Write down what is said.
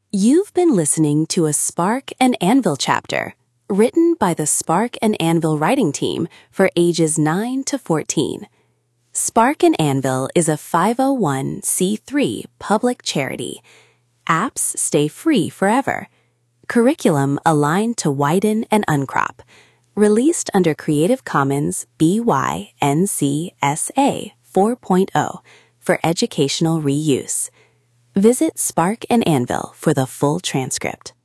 You've been listening to a Spark and Anvil chapter, written by the Spark and Anvil writing team for ages 9 to 14. Spark and Anvil is a 501c3 public charity. Apps stay free forever. Curriculum aligned to widen and uncrop. Released under Creative Commons BY-NC-SA 4.0 for educational reuse. Visit Spark and Anvil for the full transcript.